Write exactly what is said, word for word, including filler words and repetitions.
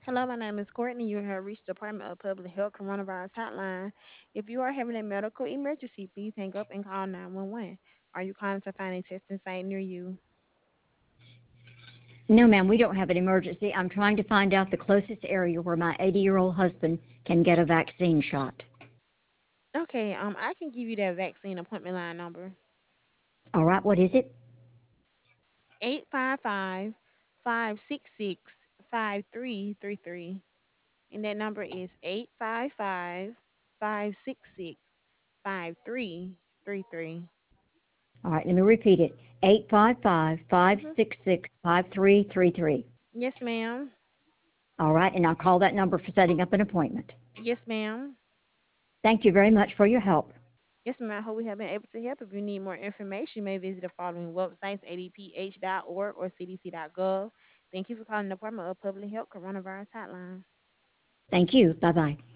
Hello, my name is Courtney. You have reached the Department of Public Health Coronavirus Hotline. If you are having a medical emergency, please hang up and call nine one one. Are you calling to find a testing site near you? No, ma'am, we don't have an emergency. I'm trying to find out the closest area where my eighty year old husband can get a vaccine shot. Okay, um, I can give you that vaccine appointment line number. All right, what is it? Eight five five, five six six, five three three three. And that number is eight five five, five six six, five three three three. All right, let me repeat it eight five five, five Mm-hmm. six six, five three three three. Yes, ma'am. All right, and I'll call that number for setting up an appointment. Yes, ma'am. Thank you very much for your help. Yes, ma'am. I hope we have been able to help. If you need more information, you may visit the following websites: a d p h dot org or c d c dot gov. Thank you for calling the Department of Public Health Coronavirus Hotline. Thank you. Bye bye.